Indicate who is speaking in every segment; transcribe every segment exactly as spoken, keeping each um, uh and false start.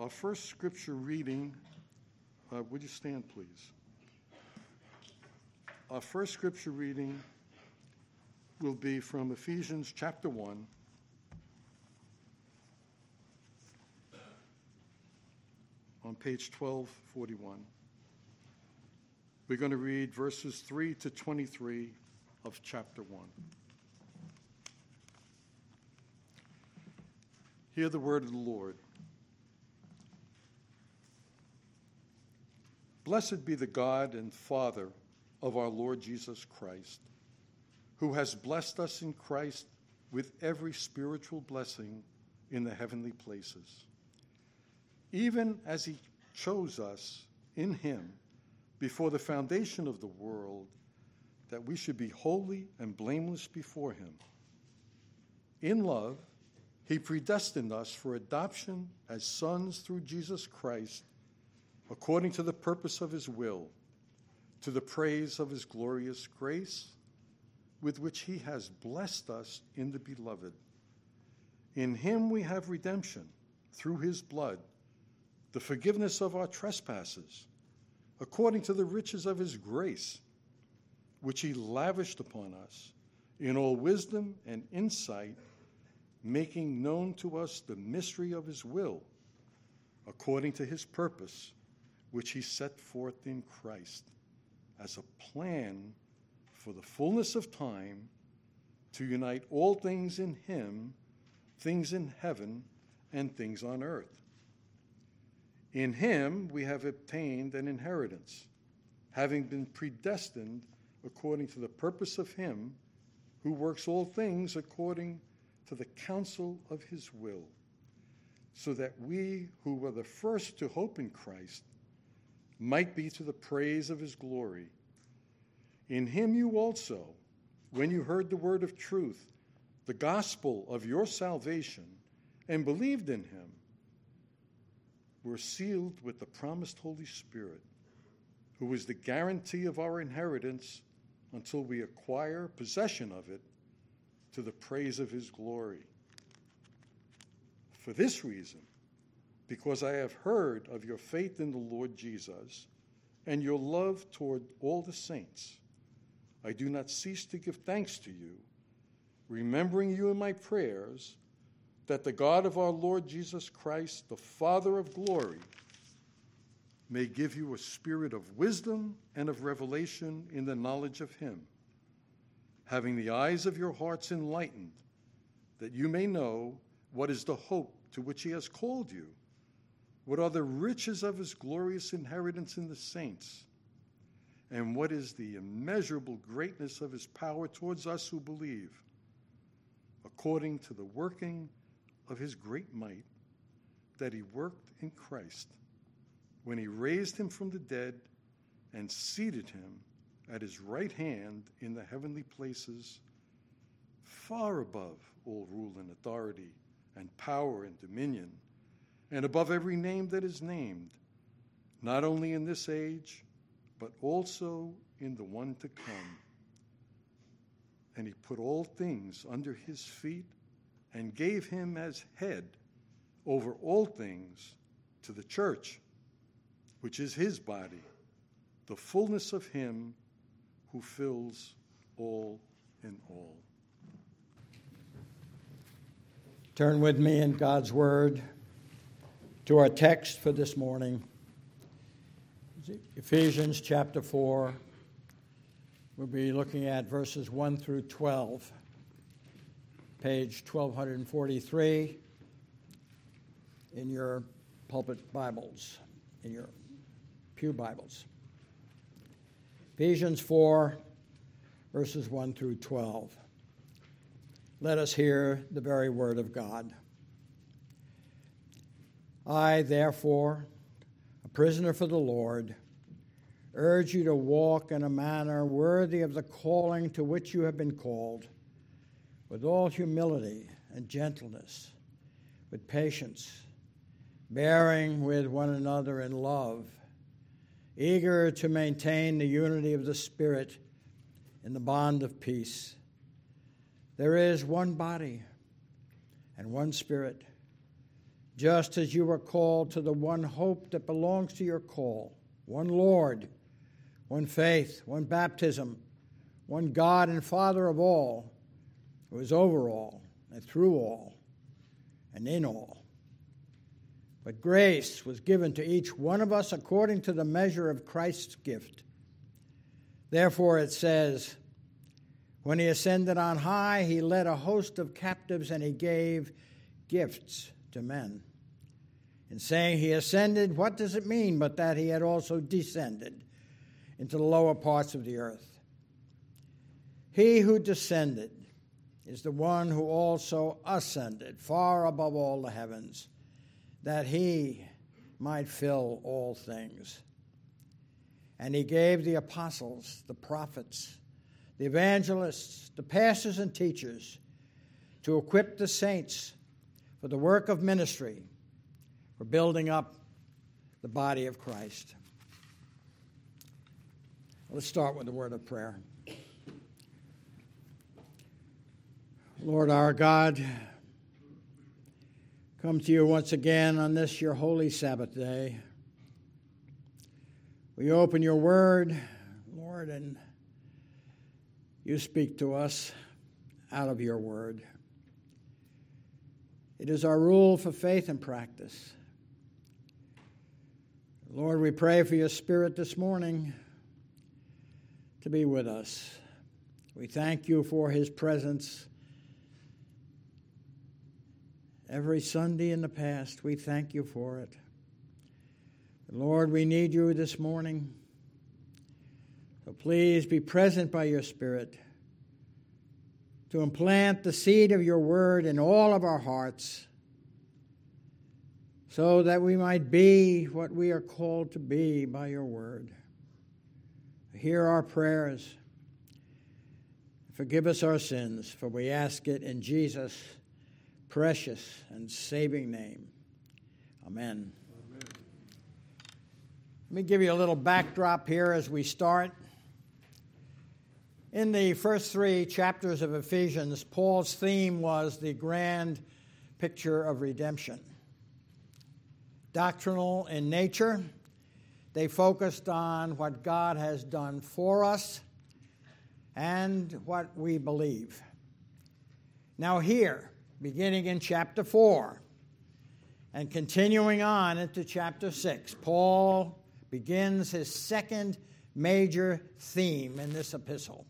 Speaker 1: Our first scripture reading, uh, would you stand, please? Our first scripture reading will be from Ephesians chapter one, on page twelve forty-one. We're going to read verses three to twenty-three of chapter one. Hear the word of the Lord. Blessed be the God and Father of our Lord Jesus Christ, who has blessed us in Christ with every spiritual blessing in the heavenly places, even as he chose us in him before the foundation of the world, that we should be holy and blameless before him. In love, he predestined us for adoption as sons through Jesus Christ, according to the purpose of his will, to the praise of his glorious grace, with which he has blessed us in the beloved. In him we have redemption, through his blood, the forgiveness of our trespasses, according to the riches of his grace, which he lavished upon us in all wisdom and insight, making known to us the mystery of his will, according to his purpose, which he set forth in Christ as a plan for the fullness of time to unite all things in him, things in heaven and things on earth. In him we have obtained an inheritance, having been predestined according to the purpose of him who works all things according to the counsel of his will, so that we who were the first to hope in Christ might be to the praise of his glory. In him you also, when you heard the word of truth, the gospel of your salvation, and believed in him, were sealed with the promised Holy Spirit, who is the guarantee of our inheritance until we acquire possession of it, to the praise of his glory. For this reason, because I have heard of your faith in the Lord Jesus and your love toward all the saints, I do not cease to give thanks to you, remembering you in my prayers, that the God of our Lord Jesus Christ, the Father of glory, may give you a spirit of wisdom and of revelation in the knowledge of him, having the eyes of your hearts enlightened, that you may know what is the hope to which he has called you, what are the riches of his glorious inheritance in the saints, and what is the immeasurable greatness of his power towards us who believe, according to the working of his great might that he worked in Christ, when he raised him from the dead and seated him at his right hand in the heavenly places, far above all rule and authority and power and dominion, and above every name that is named, not only in this age, but also in the one to come. And he put all things under his feet and gave him as head over all things to the church, which is his body, the fullness of him who fills all in all.
Speaker 2: Turn with me in God's Word to our text for this morning, Ephesians chapter four. We'll be looking at verses one through twelve, page twelve forty-three in your pulpit Bibles, in your pew Bibles. Ephesians four, verses one through twelve. Let us hear the very word of God. I, therefore, a prisoner for the Lord, urge you to walk in a manner worthy of the calling to which you have been called, with all humility and gentleness, with patience, bearing with one another in love, eager to maintain the unity of the Spirit in the bond of peace. There is one body and one Spirit, just as you were called to the one hope that belongs to your call, one Lord, one faith, one baptism, one God and Father of all, who is over all and through all and in all. But grace was given to each one of us according to the measure of Christ's gift. Therefore it says, when he ascended on high, he led a host of captives and he gave gifts to men. In saying he ascended, what does it mean but that he had also descended into the lower parts of the earth? He who descended is the one who also ascended far above all the heavens, that he might fill all things. And he gave the apostles, the prophets, the evangelists, the pastors and teachers to equip the saints for the work of ministry, for building up the body of Christ. Let's start with a word of prayer. Lord our God, come to you once again on this your holy Sabbath day. We open your word, Lord, and you speak to us out of your word. It is our rule for faith and practice. Lord, we pray for your Spirit this morning to be with us. We thank you for his presence every Sunday in the past. We thank you for it. Lord, we need you this morning. So please be present by your Spirit to implant the seed of your word in all of our hearts so that we might be what we are called to be by your word. Hear our prayers. Forgive us our sins, for we ask it in Jesus' precious and saving name. Amen. Amen. Let me give you a little backdrop here as we start. In the first three chapters of Ephesians, Paul's theme was the grand picture of redemption. Doctrinal in nature, they focused on what God has done for us and what we believe. Now here, beginning in chapter four and continuing on into chapter six, Paul begins his second major theme in this epistle,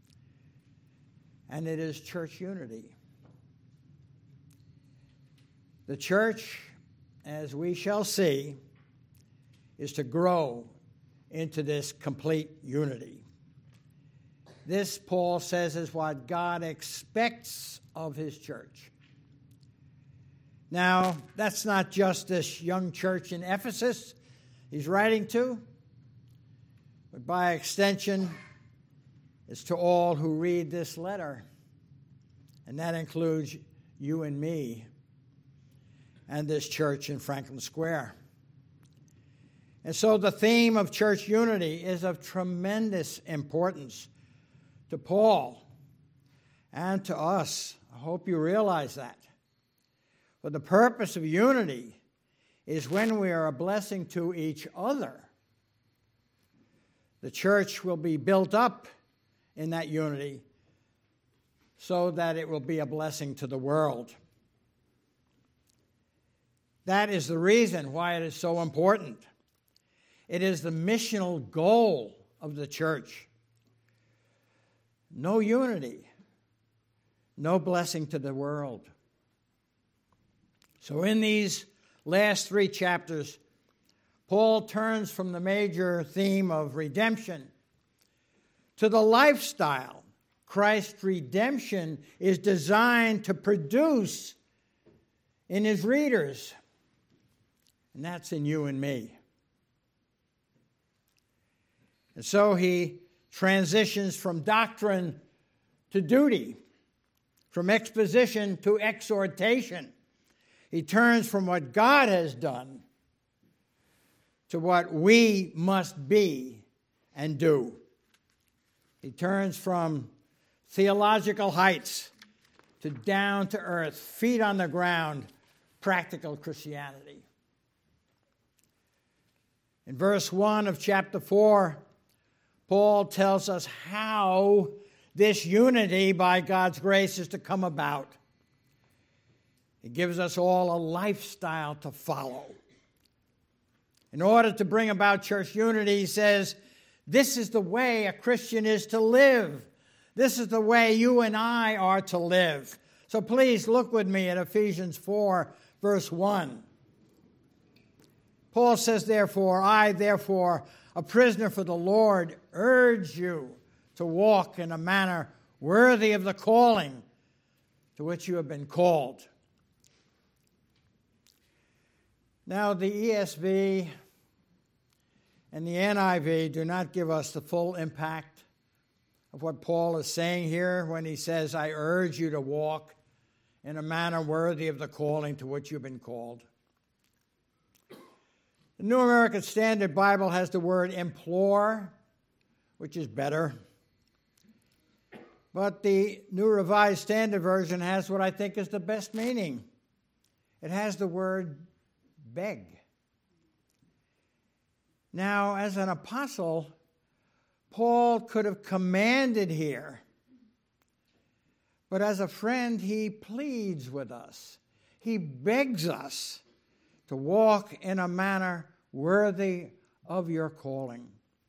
Speaker 2: and it is church unity. The church, as we shall see, is to grow into this complete unity. This, Paul says, is what God expects of his church. Now, that's not just this young church in Ephesus he's writing to, but by extension, it's to all who read this letter. And that includes you and me and this church in Franklin Square. And so the theme of church unity is of tremendous importance to Paul and to us. I hope you realize that. For the purpose of unity is when we are a blessing to each other. The church will be built up in that unity so that it will be a blessing to the world. That is the reason why it is so important. It is the missional goal of the church. No unity, no blessing to the world. So in these last three chapters, Paul turns from the major theme of redemption to the lifestyle Christ's redemption is designed to produce in his readers. And that's in you and me. And so he transitions from doctrine to duty, from exposition to exhortation. He turns from what God has done to what we must be and do. He turns from theological heights to down to earth, feet on the ground, practical Christianity. In verse one of chapter four, Paul tells us how this unity by God's grace is to come about. He gives us all a lifestyle to follow. In order to bring about church unity, he says, this is the way a Christian is to live. This is the way you and I are to live. So please look with me at Ephesians four, verse one. Paul says, therefore, I, therefore, a prisoner for the Lord, urge you to walk in a manner worthy of the calling to which you have been called. Now, the E S V and the N I V do not give us the full impact of what Paul is saying here when he says, I urge you to walk in a manner worthy of the calling to which you've been called. The New American Standard Bible has the word implore, which is better. But the New Revised Standard Version has what I think is the best meaning. It has the word beg. Now, as an apostle, Paul could have commanded here. But as a friend, he pleads with us. He begs us to walk in a manner worthy of your calling.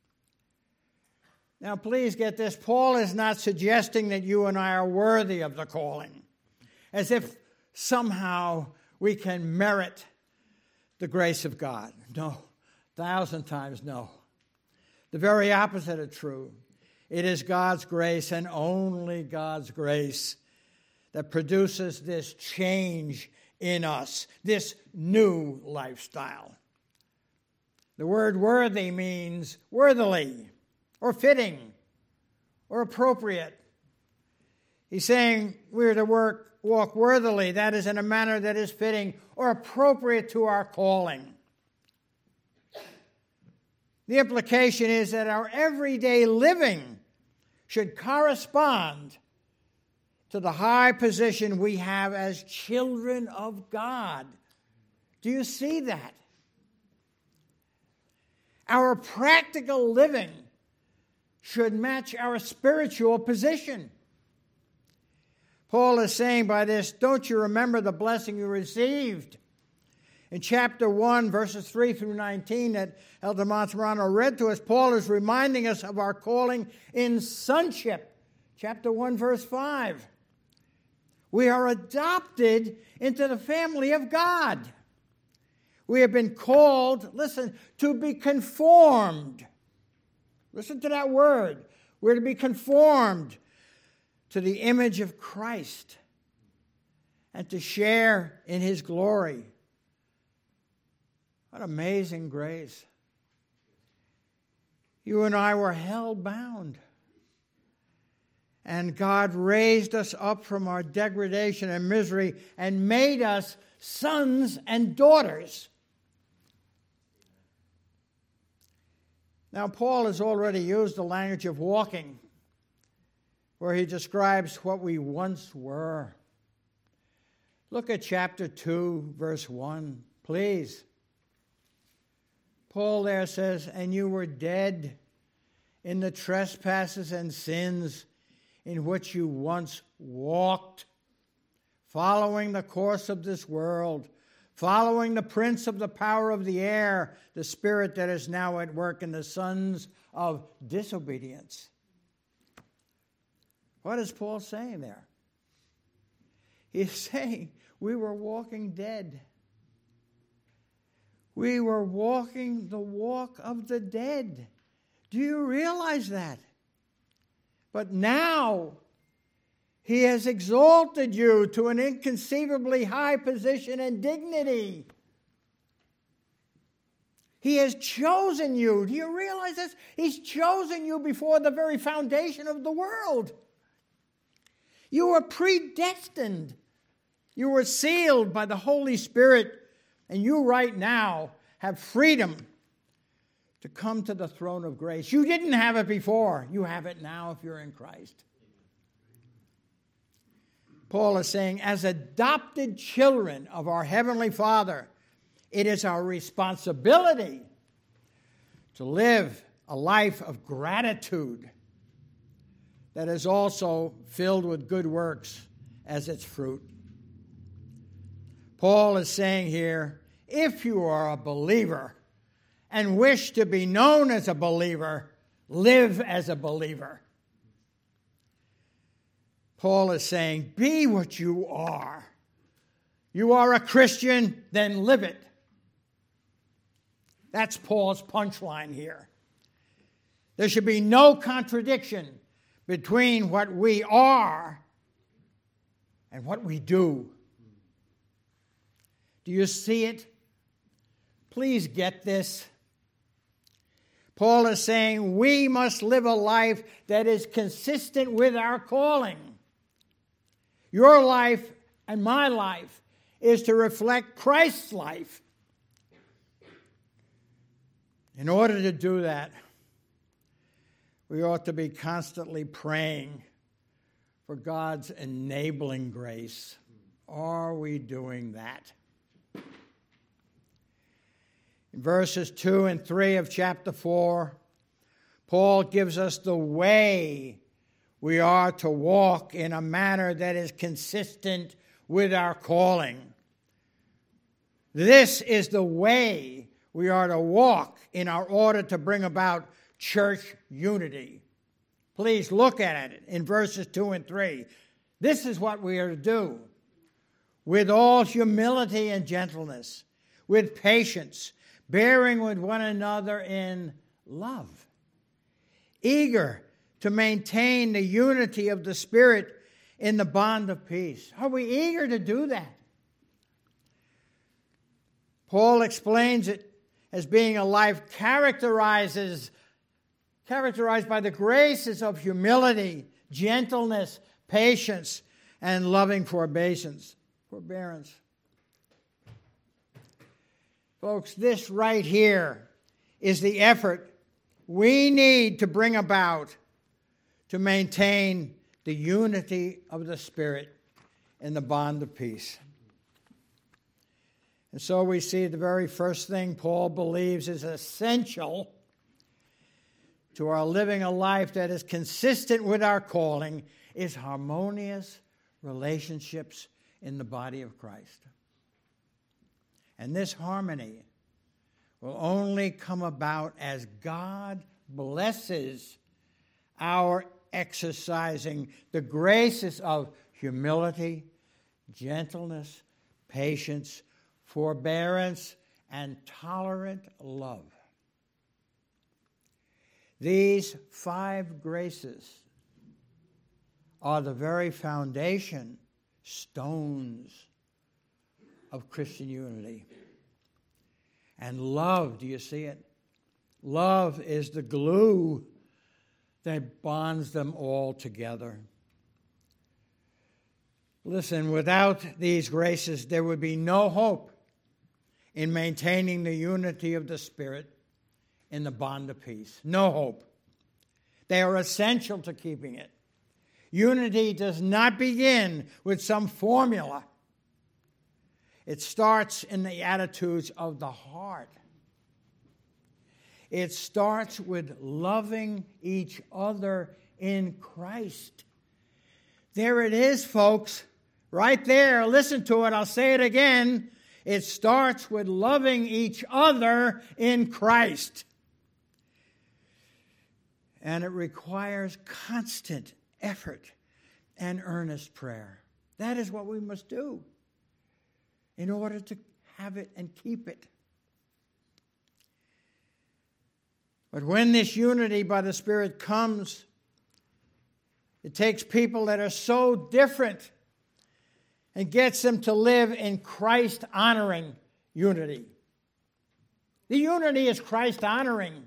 Speaker 2: Now, please get this. Paul is not suggesting that you and I are worthy of the calling, as if somehow we can merit the grace of God. No, a thousand times no. The very opposite is true. It is God's grace and only God's grace that produces this change in us, this new lifestyle. The word worthy means worthily, or fitting, or appropriate. He's saying we're to work, walk worthily, that is, in a manner that is fitting or appropriate to our calling. The implication is that our everyday living should correspond to the high position we have as children of God. Do you see that? Our practical living should match our spiritual position. Paul is saying by this, don't you remember the blessing you received? In chapter one, verses three through nineteen that Elder Monterano read to us, Paul is reminding us of our calling in sonship. Chapter one, verse five. We are adopted into the family of God. We have been called, listen, to be conformed. Listen to that word. We're to be conformed to the image of Christ and to share in his glory. What amazing grace. You and I were hell-bound. And God raised us up from our degradation and misery and made us sons and daughters. Now, Paul has already used the language of walking, where he describes what we once were. Look at chapter two, verse one, please. Paul there says, and you were dead in the trespasses and sins in which you once walked, following the course of this world, following the prince of the power of the air, the spirit that is now at work in the sons of disobedience. What is Paul saying there? He's saying we were walking dead. We were walking the walk of the dead. Do you realize that? But now he has exalted you to an inconceivably high position and dignity. He has chosen you. Do you realize this? He's chosen you before the very foundation of the world. You were predestined. You were sealed by the Holy Spirit, and you right now have freedom to come to the throne of grace. You didn't have it before. You have it now if you're in Christ. Paul is saying, as adopted children of our Heavenly Father, it is our responsibility to live a life of gratitude that is also filled with good works as its fruit. Paul is saying here, if you are a believer and wish to be known as a believer, live as a believer. Paul is saying, be what you are. You are a Christian, then live it. That's Paul's punchline here. There should be no contradiction between what we are and what we do. Do you see it? Please get this. Paul is saying we must live a life that is consistent with our calling. Your life and my life is to reflect Christ's life. In order to do that, we ought to be constantly praying for God's enabling grace. Are we doing that? In verses two and three of chapter four, Paul gives us the way we are to walk in a manner that is consistent with our calling. This is the way we are to walk in our order to bring about church unity. Please look at it in verses two and three. This is what we are to do. With all humility and gentleness, with patience, bearing with one another in love, eager to maintain the unity of the Spirit in the bond of peace. Are we eager to do that? Paul explains it as being a life characterizes, characterized by the graces of humility, gentleness, patience, and loving forbearance. forbearance. Folks, this right here is the effort we need to bring about to maintain the unity of the Spirit in the bond of peace. And so we see the very first thing Paul believes is essential to our living a life that is consistent with our calling is harmonious relationships in the body of Christ. And this harmony will only come about as God blesses our exercising the graces of humility, gentleness, patience, forbearance, and tolerant love. These five graces are the very foundation stones of Christian unity. And love, do you see it? Love is the glue that bonds them all together. Listen, without these graces, there would be no hope in maintaining the unity of the Spirit in the bond of peace. No hope. They are essential to keeping it. Unity does not begin with some formula. It starts in the attitudes of the heart. It starts with loving each other in Christ. There it is, folks. Right there. Listen to it. I'll say it again. It starts with loving each other in Christ. And it requires constant effort and earnest prayer. That is what we must do in order to have it and keep it. But when this unity by the Spirit comes, it takes people that are so different and gets them to live in Christ-honoring unity. The unity is Christ-honoring.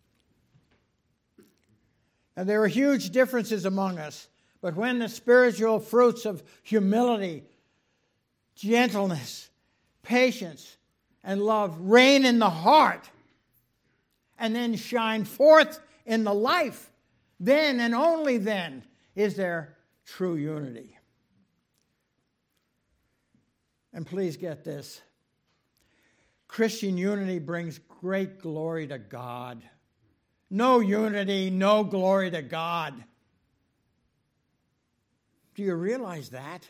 Speaker 2: And there are huge differences among us. But when the spiritual fruits of humility, gentleness, patience, and love reign in the heart and then shine forth in the life, then and only then is there true unity. And please get this. Christian unity brings great glory to God. No unity, no glory to God. Do you realize that?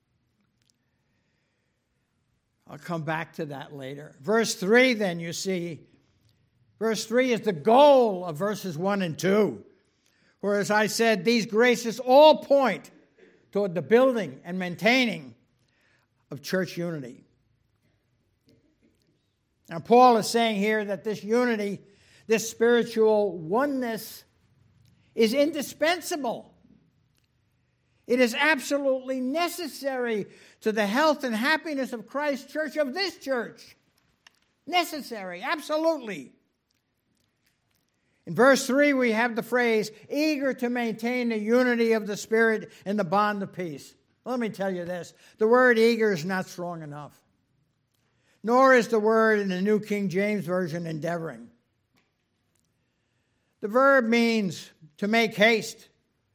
Speaker 2: I'll come back to that later. Verse three, then, you see, verse three is the goal of verses one and two. Whereas I said, these graces all point toward the building and maintaining of church unity. Now, Paul is saying here that this unity, this spiritual oneness, is indispensable. It is absolutely necessary to the health and happiness of Christ's church, of this church. Necessary, absolutely. In verse three, we have the phrase, eager to maintain the unity of the Spirit and the bond of peace. Let me tell you this. The word eager is not strong enough. Nor is the word in the New King James Version endeavoring. The verb means to make haste.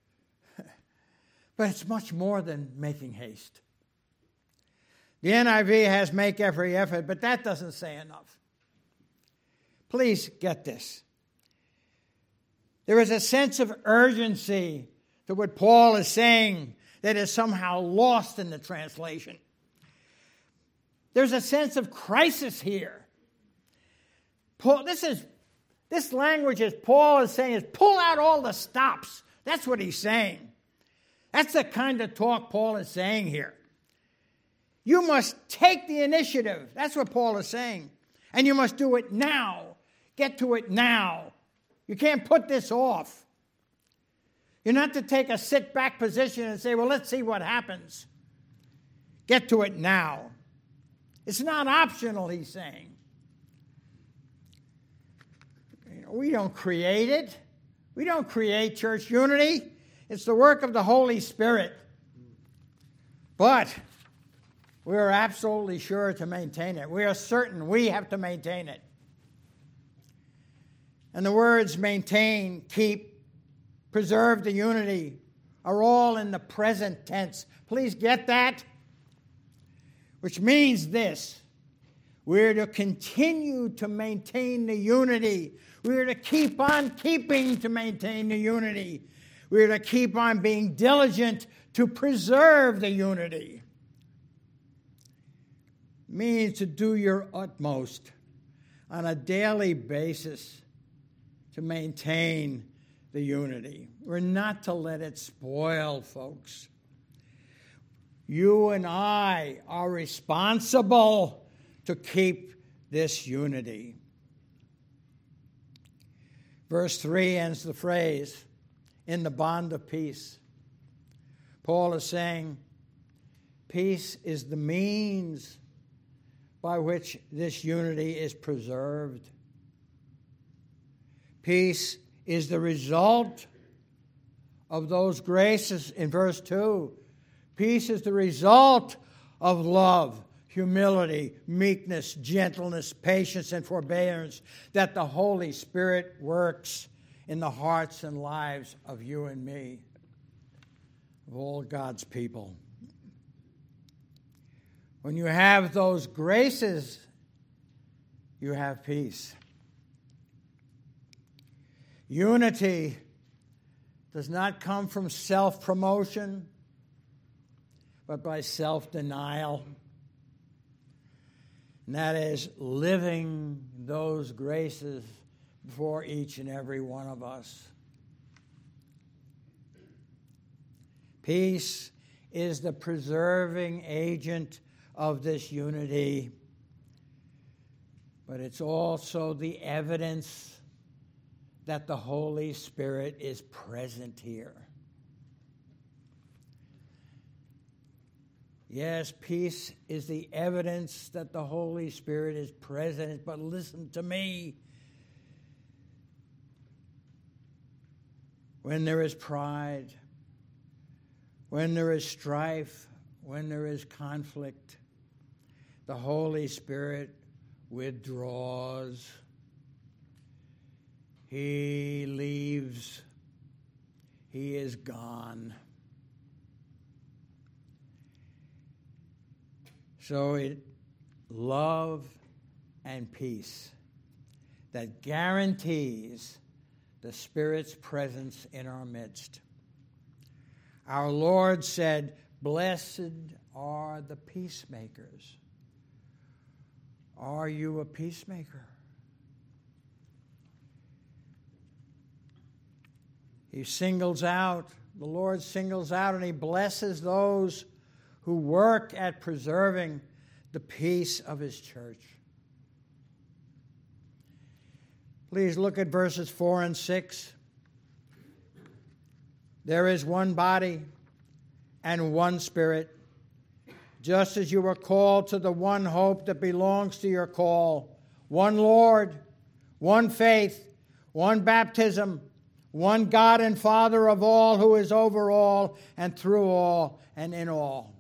Speaker 2: But it's much more than making haste. The N I V has make every effort, but that doesn't say enough. Please get this. There is a sense of urgency to what Paul is saying that is somehow lost in the translation. There's a sense of crisis here. Paul, this is this language, as Paul is saying, is pull out all the stops. That's what he's saying. That's the kind of talk Paul is saying here. You must take the initiative. That's what Paul is saying. And you must do it now. Get to it now. You can't put this off. You're not to take a sit-back position and say, well, let's see what happens. Get to it now. It's not optional, he's saying. You know, we don't create it. We don't create church unity. It's the work of the Holy Spirit. But we are absolutely sure to maintain it. We are certain we have to maintain it. And the words maintain, keep, preserve the unity are all in the present tense. Please get that. Which means this. We're to continue to maintain the unity. We're to keep on keeping to maintain the unity. We're to keep on being diligent to preserve the unity. It means to do your utmost on a daily basis to maintain the unity. We're not to let it spoil, folks. You and I are responsible to keep this unity. Verse three ends the phrase, in the bond of peace. Paul is saying, peace is the means by which this unity is preserved. Peace is the result of those graces in verse two. Peace is the result of love, humility, meekness, gentleness, patience, and forbearance that the Holy Spirit works in the hearts and lives of you and me, of all God's people. When you have those graces, you have peace. Unity does not come from self-promotion, but by self-denial. And that is living those graces before each and every one of us. Peace is the preserving agent of this unity, but it's also the evidence that the Holy Spirit is present here. Yes, peace is the evidence that the Holy Spirit is present, but listen to me. When there is pride, when there is strife, when there is conflict, the Holy Spirit withdraws. He leaves. He is gone. So it love and peace that guarantees the Spirit's presence in our midst. Our Lord said, "Blessed are the peacemakers." Are you a peacemaker? He singles out, the Lord singles out, and he blesses those who work at preserving the peace of his church. Please look at verses four and six. There is one body and one Spirit, just as you were called to the one hope that belongs to your call. One Lord, one faith, one baptism, one God and Father of all, who is over all and through all and in all.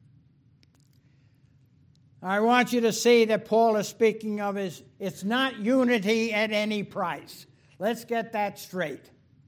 Speaker 2: I want you to see that Paul is speaking of is it's not unity at any price. Let's get that straight.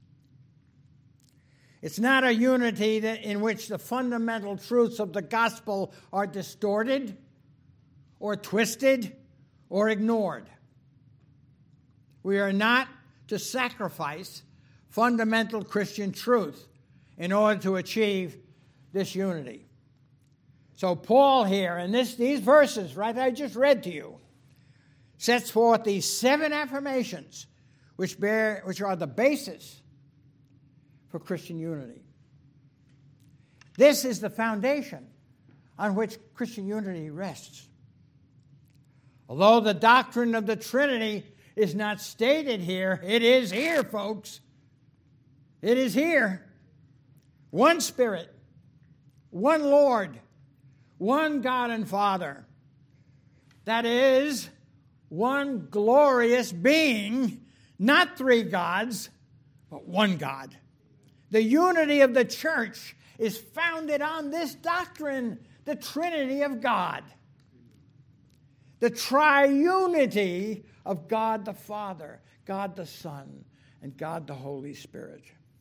Speaker 2: It's not a unity that in which the fundamental truths of the gospel are distorted or twisted or ignored. We are not to sacrifice fundamental Christian truth in order to achieve this unity. So Paul here, in this, these verses, right, I just read to you, sets forth these seven affirmations which bear, which are the basis for Christian unity. This is the foundation on which Christian unity rests. Although the doctrine of the Trinity is not stated here, it is here, folks. It is here. One Spirit, one Lord, one God and Father. That is, one glorious being, not three gods, but one God. The unity of the church is founded on this doctrine, the Trinity of God. The triunity of God the Father, God the Son, and God the Holy Spirit.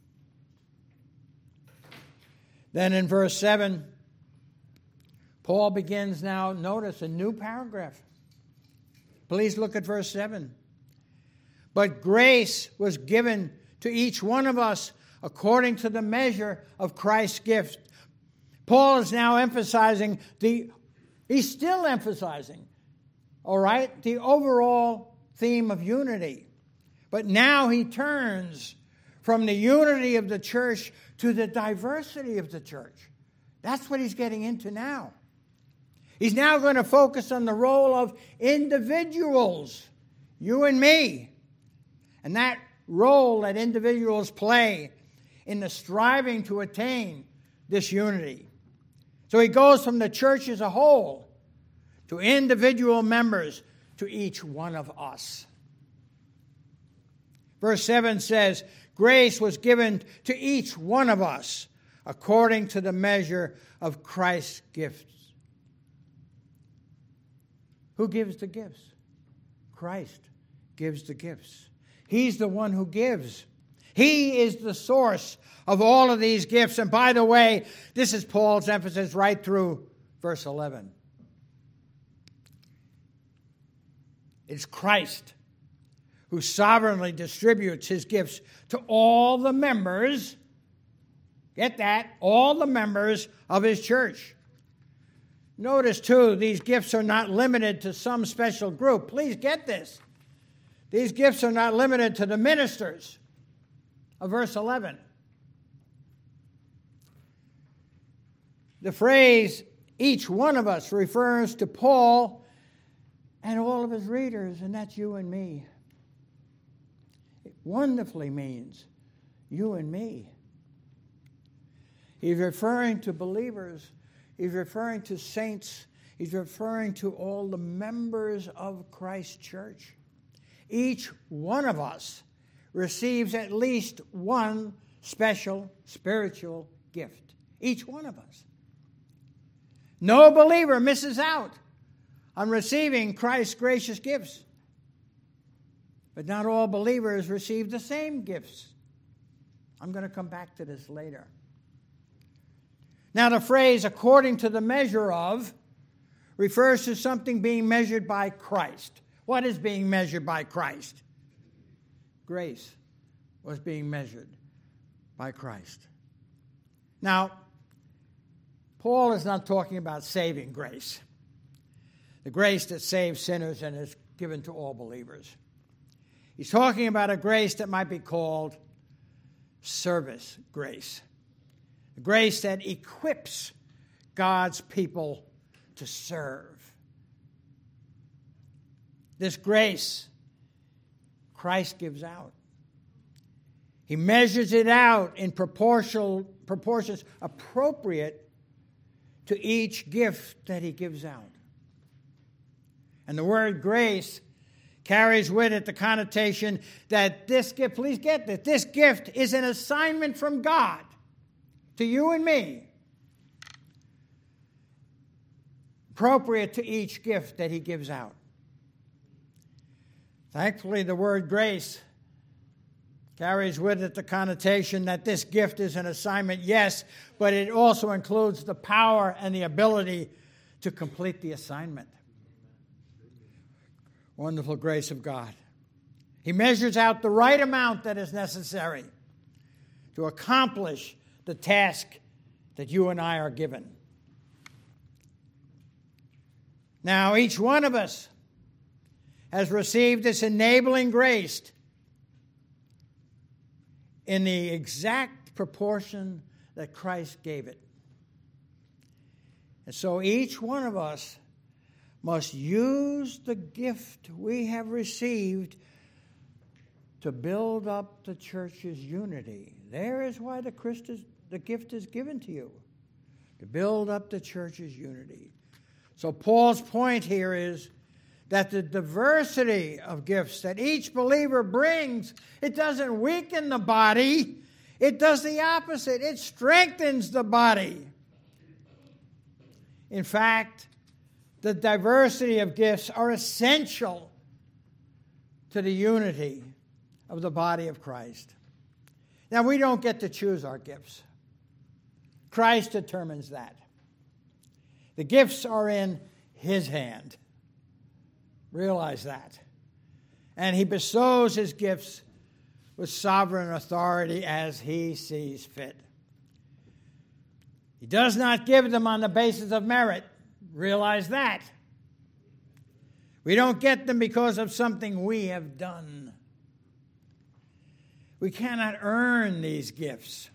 Speaker 2: Then in verse seven, Paul begins now, notice, a new paragraph. Please look at verse seven. But grace was given to each one of us according to the measure of Christ's gift. Paul is now emphasizing the, he's still emphasizing, all right, the overall theme of unity. But now he turns from the unity of the church to the diversity of the church. That's what he's getting into now. He's now going to focus on the role of individuals, you and me, and that role that individuals play in the striving to attain this unity. So he goes from the church as a whole to individual members, to each one of us. Verse seven says, grace was given to each one of us according to the measure of Christ's gifts. Who gives the gifts? Christ gives the gifts. He's the one who gives. He is the source of all of these gifts. And by the way, this is Paul's emphasis right through verse eleven. It's Christ who sovereignly distributes his gifts to all the members, get that, all the members of his church. Notice, too, these gifts are not limited to some special group. Please get this. These gifts are not limited to the ministers of verse eleven. The phrase, each one of us, refers to Paul and all of his readers, and that's you and me. It wonderfully means you and me. He's referring to believers. He's referring to saints. He's referring to all the members of Christ's church. Each one of us receives at least one special spiritual gift. Each one of us. No believer misses out on receiving Christ's gracious gifts. But not all believers receive the same gifts. I'm going to come back to this later. Now, the phrase, according to the measure of, refers to something being measured by Christ. What is being measured by Christ? Grace was being measured by Christ. Now, Paul is not talking about saving grace, the grace that saves sinners and is given to all believers. He's talking about a grace that might be called service grace, the grace that equips God's people to serve. This grace Christ gives out. He measures it out in proportional proportions appropriate to each gift that he gives out. And the word grace carries with it the connotation that this gift, please get this, this gift is an assignment from God to you and me, appropriate to each gift that he gives out. Thankfully, the word grace carries with it the connotation that this gift is an assignment, yes, but it also includes the power and the ability to complete the assignment. Wonderful grace of God. He measures out the right amount that is necessary to accomplish the task that you and I are given. Now, each one of us has received this enabling grace in the exact proportion that Christ gave it. And so each one of us must use the gift we have received to build up the church's unity. There is why the, Christ is, the gift is given to you, to build up the church's unity. So Paul's point here is that the diversity of gifts that each believer brings, it doesn't weaken the body. It does the opposite. It strengthens the body. In fact, the diversity of gifts are essential to the unity of the body of Christ. Now, we don't get to choose our gifts. Christ determines that. The gifts are in his hand. Realize that. And he bestows his gifts with sovereign authority as he sees fit. He does not give them on the basis of merit. Realize that. We don't get them because of something we have done. We cannot earn these gifts.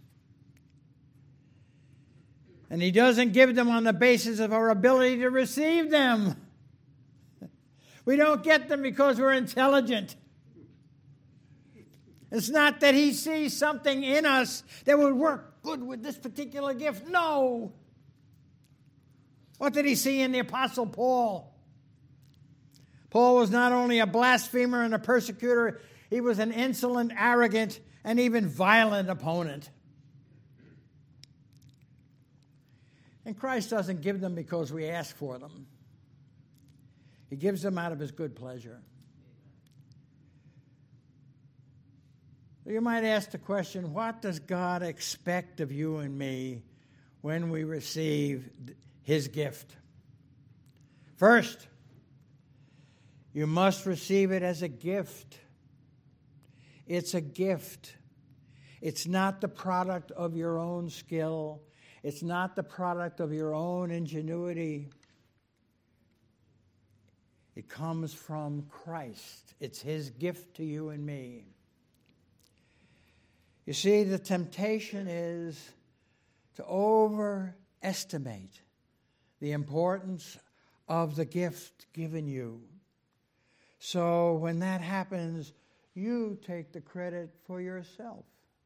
Speaker 2: And he doesn't give them on the basis of our ability to receive them. We don't get them because we're intelligent. It's not that he sees something in us that would work good with this particular gift. No. What did he see in the Apostle Paul? Paul was not only a blasphemer and a persecutor, he was an insolent, arrogant, and even violent opponent. And Christ doesn't give them because we ask for them. He gives them out of his good pleasure. You might ask the question, what does God expect of you and me when we receive his gift? First, you must receive it as a gift. It's a gift. It's not the product of your own skill. It's not the product of your own ingenuity. It comes from Christ. It's his gift to you and me. You see, the temptation is to overestimate the importance of the gift given you. So when that happens, you take the credit for yourself.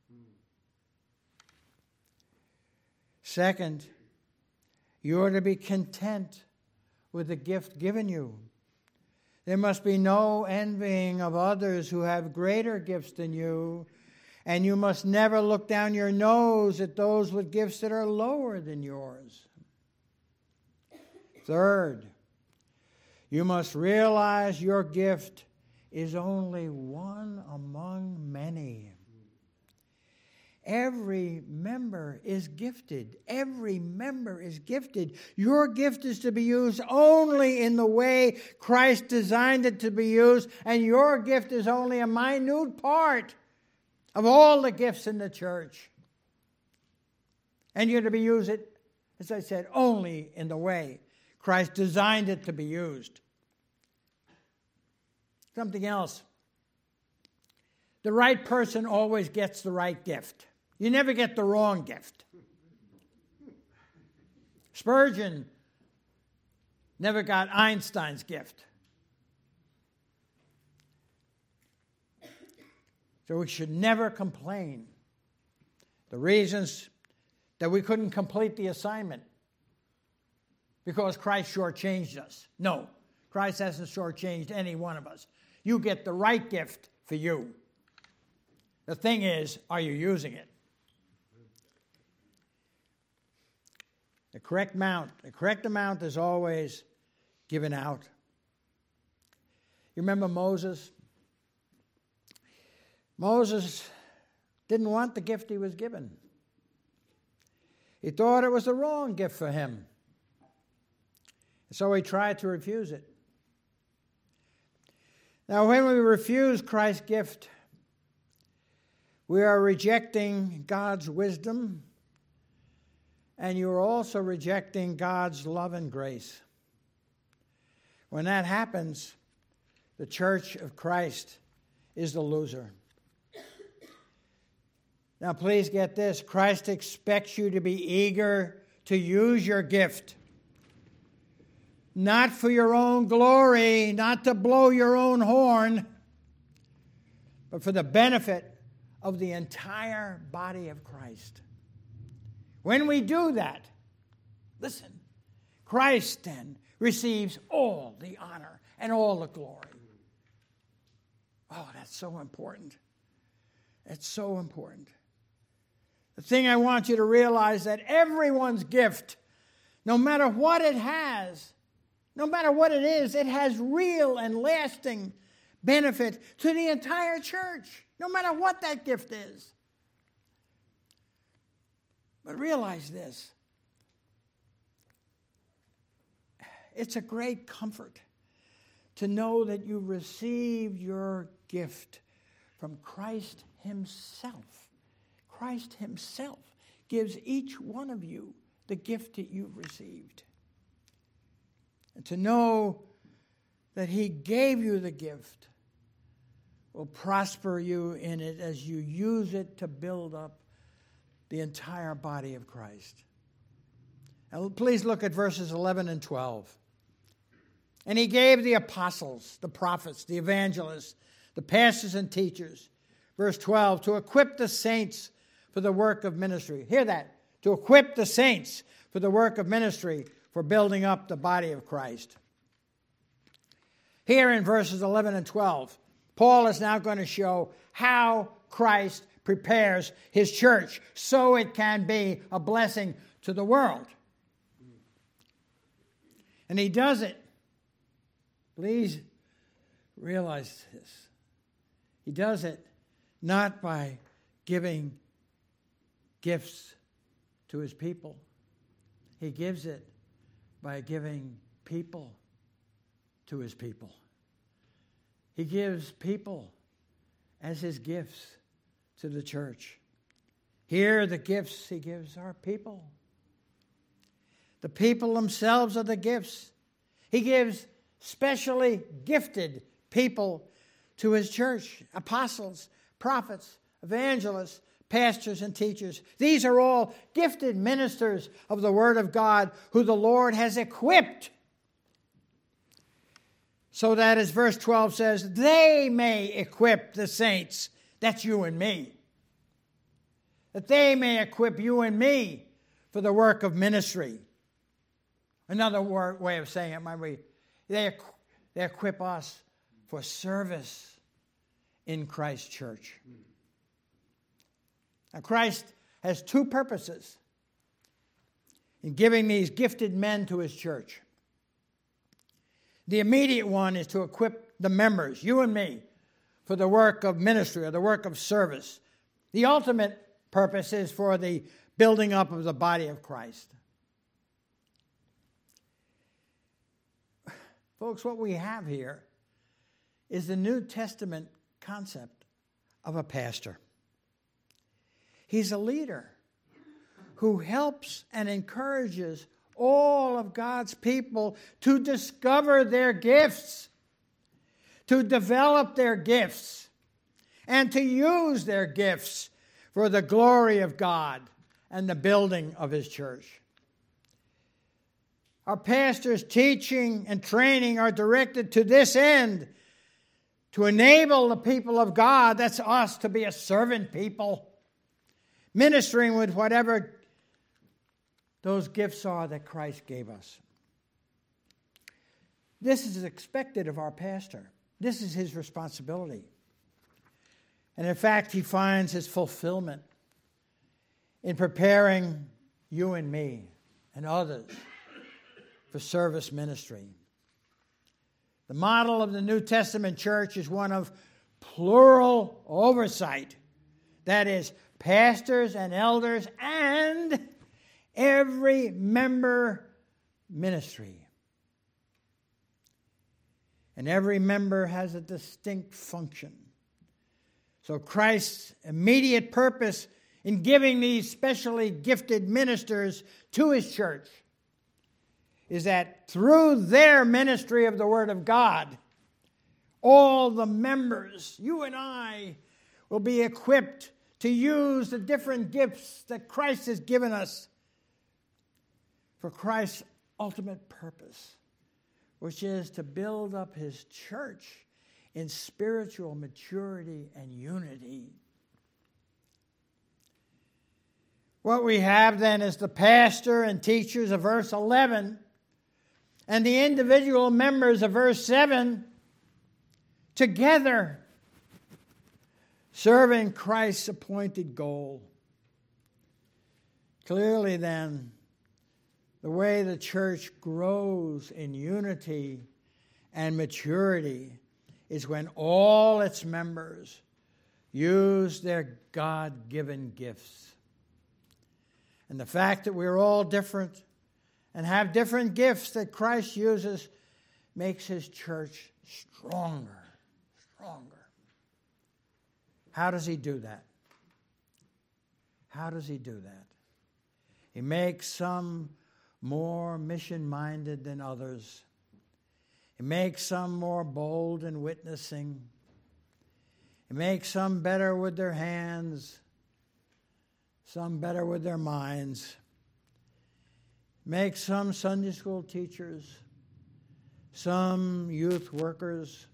Speaker 2: Second, you are to be content with the gift given you. There must be no envying of others who have greater gifts than you, and you must never look down your nose at those with gifts that are lower than yours. Third, you must realize your gift is only one among many. Every member is gifted. Every member is gifted. Your gift is to be used only in the way Christ designed it to be used, and your gift is only a minute part of all the gifts in the church. And you're to be used, it, as I said, only in the way Christ designed it to be used. Something else. The right person always gets the right gift. You never get the wrong gift. Spurgeon never got Einstein's gift. So we should never complain. The reasons that we couldn't complete the assignment because Christ shortchanged us. No, Christ hasn't shortchanged any one of us. You get the right gift for you. The thing is, are you using it? The correct amount, the correct amount is always given out. You remember Moses? Moses didn't want the gift he was given. He thought it was the wrong gift for him. So he tried to refuse it. Now, when we refuse Christ's gift, we are rejecting God's wisdom, and you are also rejecting God's love and grace. When that happens, the church of Christ is the loser. Now, please get this. Christ expects you to be eager to use your gift. Not for your own glory, not to blow your own horn, but for the benefit of the entire body of Christ. When we do that, listen, Christ then receives all the honor and all the glory. Oh, that's so important. That's so important. The thing I want you to realize that everyone's gift, no matter what it has, no matter what it is, it has real and lasting benefit to the entire church, no matter what that gift is. But realize this. It's a great comfort to know that you received your gift from Christ himself. Christ himself gives each one of you the gift that you've received. And to know that he gave you the gift will prosper you in it as you use it to build up the entire body of Christ. Now, please look at verses eleven and twelve. And he gave the apostles, the prophets, the evangelists, the pastors and teachers, verse twelve, to equip the saints for the work of ministry. Hear that. To equip the saints for the work of ministry, for building up the body of Christ. Here in verses eleven and twelve, Paul is now going to show how Christ prepares his church so it can be a blessing to the world. And he does it. Please realize this. He does it not by giving gifts to his people. He gives it by giving people to his people. He gives people as his gifts to the church. Here, the gifts he gives are people. The people themselves are the gifts. He gives specially gifted people to his church, apostles, prophets, evangelists, pastors, and teachers. These are all gifted ministers of the Word of God who the Lord has equipped so that, as verse twelve says, they may equip the saints. That's you and me. That they may equip you and me for the work of ministry. Another word, way of saying it might be, they, they equip us for service in Christ's church. Now, Christ has two purposes in giving these gifted men to his church. The immediate one is to equip the members, you and me, for the work of ministry or the work of service. The ultimate purpose is for the building up of the body of Christ. Folks, what we have here is the New Testament concept of a pastor. He's a leader who helps and encourages all of God's people to discover their gifts, to develop their gifts, and to use their gifts for the glory of God and the building of His church. Our pastors' teaching and training are directed to this end, to enable the people of God, that's us, to be a servant people, ministering with whatever those gifts are that Christ gave us. This is expected of our pastor. This is his responsibility. And in fact, he finds his fulfillment in preparing you and me and others for service ministry. The model of the New Testament church is one of plural oversight. That is, pastors and elders and every member ministry. And every member has a distinct function. So Christ's immediate purpose in giving these specially gifted ministers to His church is that through their ministry of the Word of God, all the members, you and I, will be equipped to use the different gifts that Christ has given us for Christ's ultimate purpose, which is to build up His church in spiritual maturity and unity. What we have then is the pastor and teachers of verse eleven and the individual members of verse seven together serving Christ's appointed goal. Clearly then, the way the church grows in unity and maturity is when all its members use their God-given gifts. And the fact that we're all different and have different gifts that Christ uses makes His church stronger, stronger. How does He do that? How does He do that? He makes some more mission-minded than others. He makes some more bold in witnessing. He makes some better with their hands, some better with their minds. Make some Sunday school teachers, some youth workers,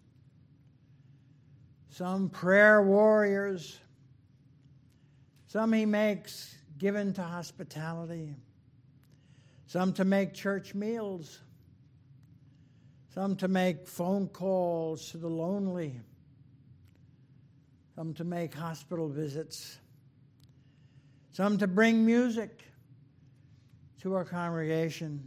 Speaker 2: some prayer warriors, some He makes given to hospitality, some to make church meals, some to make phone calls to the lonely, some to make hospital visits, some to bring music to our congregation,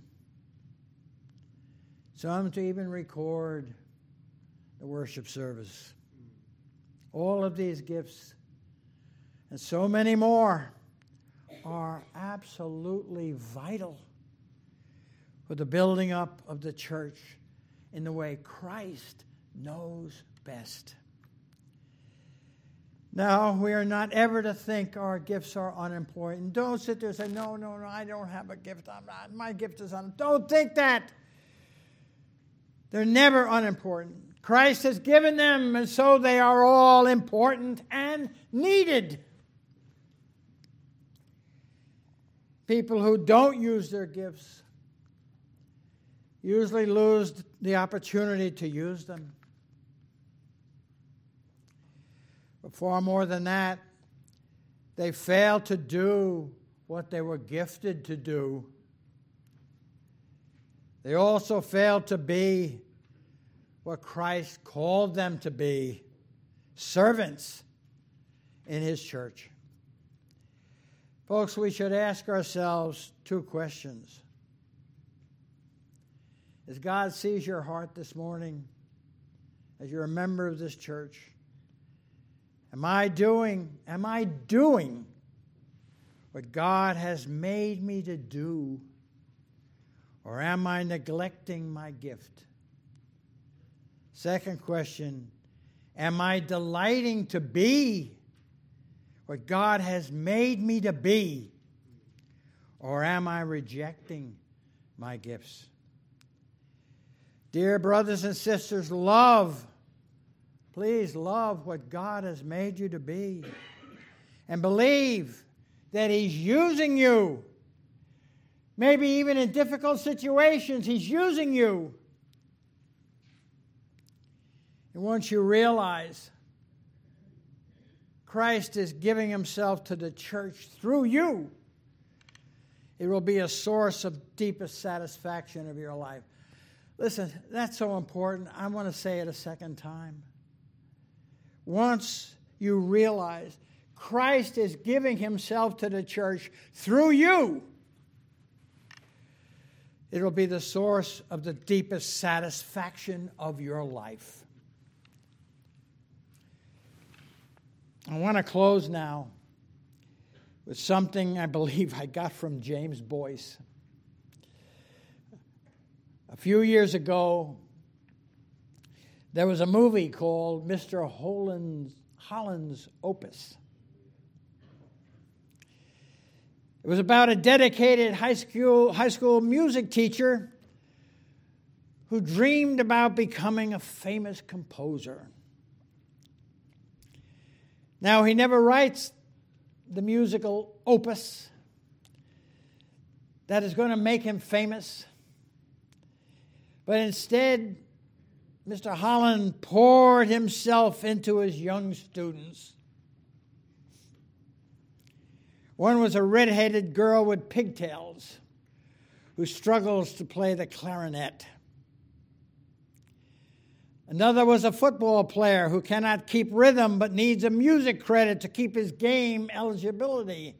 Speaker 2: some to even record the worship service. All of these gifts and so many more are absolutely vital for the building up of the church in the way Christ knows best. Now, we are not ever to think our gifts are unimportant. Don't sit there and say, no, no, no, I don't have a gift. I'm not, my gift is unimportant. Don't think that. They're never unimportant. Christ has given them, and so they are all important and needed. People who don't use their gifts usually lose the opportunity to use them. But far more than that, they fail to do what they were gifted to do. They also fail to be what Christ called them to be, servants in His church. Folks, we should ask ourselves two questions. As God sees your heart this morning, as you're a member of this church, am I doing, am I doing what God has made me to do, or am I neglecting my gift? Second question, am I delighting to be what God has made me to be, or am I rejecting my gifts? Dear brothers and sisters, love, please love what God has made you to be, and believe that He's using you. Maybe even in difficult situations, He's using you. And once you realize Christ is giving Himself to the church through you, it will be a source of deepest satisfaction of your life. Listen, that's so important. I want to say it a second time. Once you realize Christ is giving Himself to the church through you, it will be the source of the deepest satisfaction of your life. I want to close now with something I believe I got from James Boyce. A few years ago, there was a movie called Mister Holland's, Holland's Opus. It was about a dedicated high school, high school music teacher who dreamed about becoming a famous composer. Now, he never writes the musical opus that is going to make him famous, but instead, Mister Holland poured himself into his young students. One was a red-headed girl with pigtails who struggles to play the clarinet. Another was a football player who cannot keep rhythm but needs a music credit to keep his game eligibility.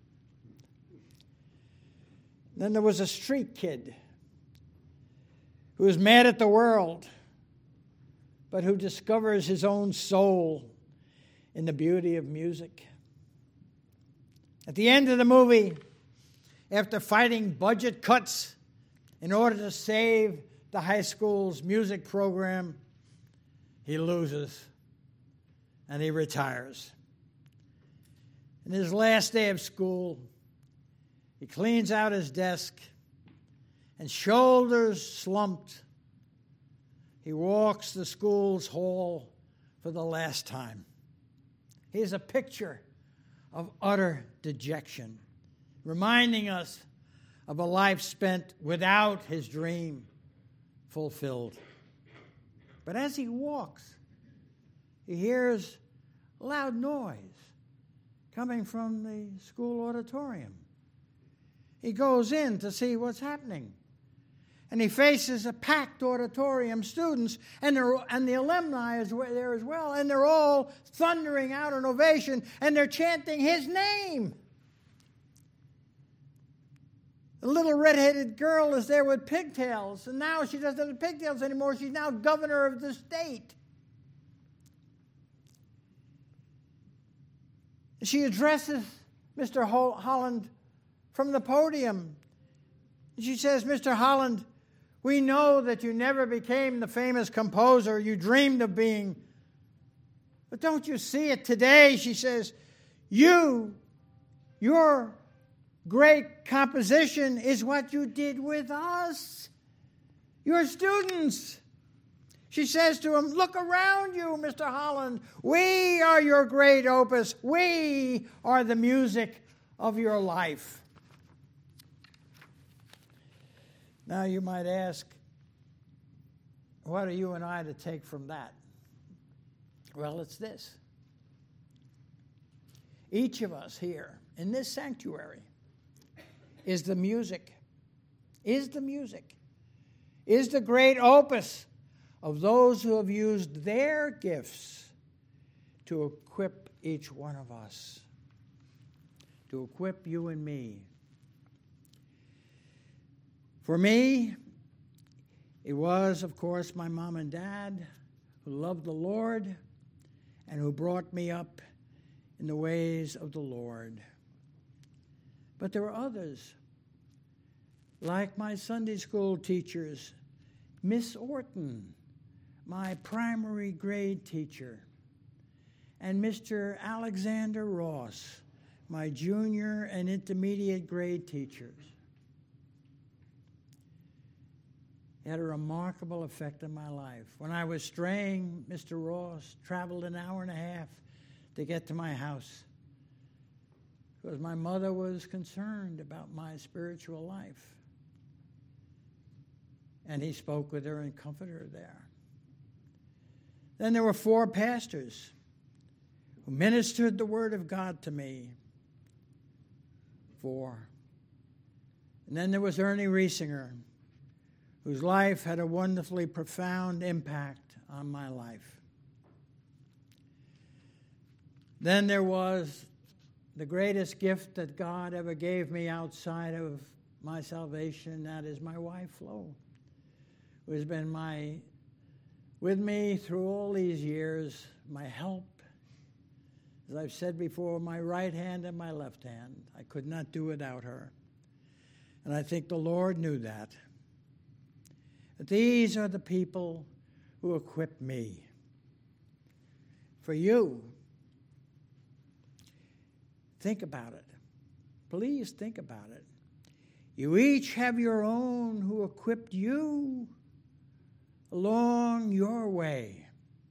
Speaker 2: Then there was a street kid who is mad at the world, but who discovers his own soul in the beauty of music. At the end of the movie, after fighting budget cuts in order to save the high school's music program, he loses and he retires. In his last day of school, he cleans out his desk and, shoulders slumped, he walks the school's hall for the last time. He's a picture of utter dejection, reminding us of a life spent without his dream fulfilled. But as he walks, he hears a loud noise coming from the school auditorium. He goes in to see what's happening. And he faces a packed auditorium, students, and, and the alumni is there as well, and they're all thundering out an ovation, and they're chanting his name. The little red-headed girl is there with pigtails, and now she doesn't have pigtails anymore. She's now governor of the state. She addresses Mister Holland from the podium. She says, Mister Holland, we know that you never became the famous composer you dreamed of being. But don't you see it today? She says, you, your great composition is what you did with us, your students. She says to him, look around you, Mister Holland. We are your great opus. We are the music of your life. Now you might ask, what are you and I to take from that? Well, it's this. Each of us here in this sanctuary is the music, is the music, is the great opus of those who have used their gifts to equip each one of us, to equip you and me. For me, it was, of course, my mom and dad who loved the Lord and who brought me up in the ways of the Lord. But there were others, like my Sunday school teachers, Miss Orton, my primary grade teacher, and Mister Alexander Ross, my junior and intermediate grade teachers. It had a remarkable effect on my life. When I was straying, Mister Ross traveled an hour and a half to get to my house because my mother was concerned about my spiritual life. And he spoke with her and comforted her there. Then there were four pastors who ministered the word of God to me. Four. And then there was Ernie Riesinger, whose life had a wonderfully profound impact on my life. Then there was the greatest gift that God ever gave me outside of my salvation, and that is my wife, Flo, who has been my with me through all these years, my help. As I've said before, my right hand and my left hand. I could not do without her. And I think the Lord knew that. But these are the people who equip me. For you, think about it. Please think about it. You each have your own who equipped you along your way.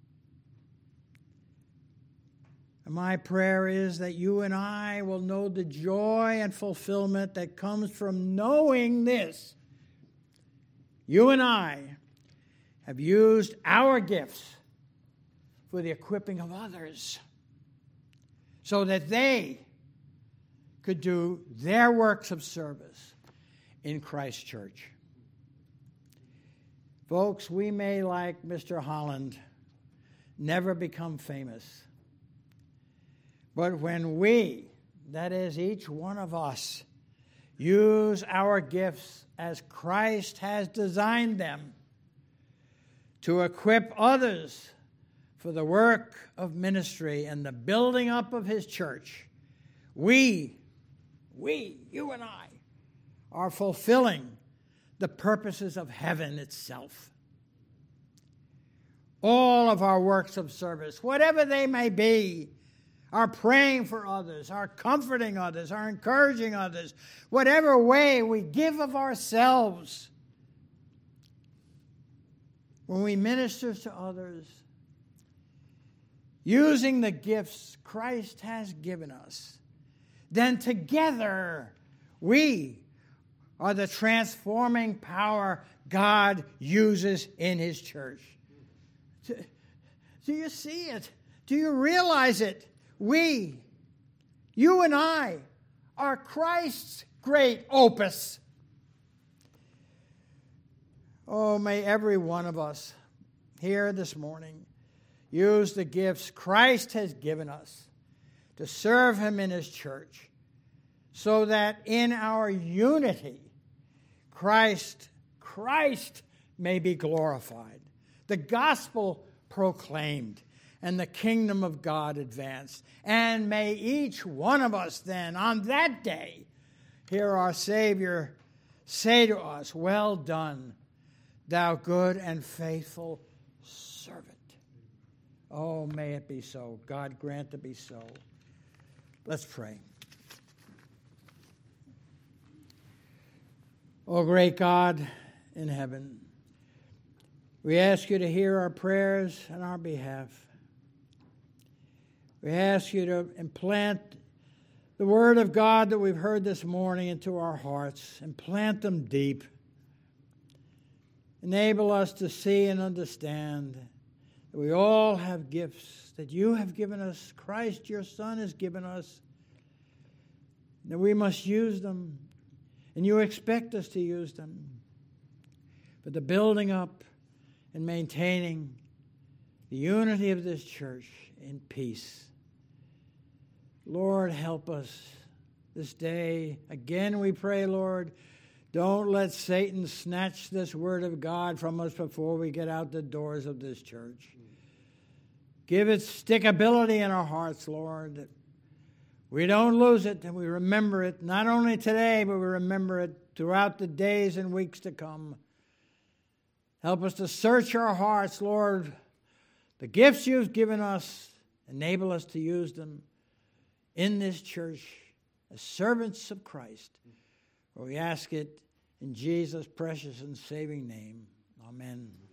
Speaker 2: And my prayer is that you and I will know the joy and fulfillment that comes from knowing this. You and I have used our gifts for the equipping of others so that they could do their works of service in Christ's church. Folks, we may, like Mister Holland, never become famous. But when we, that is each one of us, use our gifts as Christ has designed them to equip others for the work of ministry and the building up of his church, we, we, you and I, are fulfilling the purposes of heaven itself. All of our works of service, whatever they may be, our praying for others, our comforting others, our encouraging others, whatever way we give of ourselves, when we minister to others, using the gifts Christ has given us, then together we are the transforming power God uses in his church. Do you see it? Do you realize it? We, you and I, are Christ's great opus. Oh, may every one of us here this morning use the gifts Christ has given us to serve him in his church, so that in our unity, Christ, Christ may be glorified, the gospel proclaimed, and the kingdom of God advanced. And may each one of us then, on that day, hear our Savior say to us, "Well done, thou good and faithful servant." Oh, may it be so. God grant it be so. Let's pray. Oh, great God in heaven, we ask you to hear our prayers on our behalf. We ask you to implant the word of God that we've heard this morning into our hearts, implant them deep. Enable us to see and understand that we all have gifts that you have given us, Christ your Son has given us, that we must use them, and you expect us to use them for the building up and maintaining the unity of this church in peace. Lord, help us this day. Again, we pray, Lord, don't let Satan snatch this word of God from us before we get out the doors of this church. Give it stickability in our hearts, Lord, that We don't lose it, and we remember it, not only today, but we remember it throughout the days and weeks to come. Help us to search our hearts, Lord. The gifts you've given us, enable us to use them in this church as servants of Christ. For we ask it in Jesus' precious and saving name. Amen.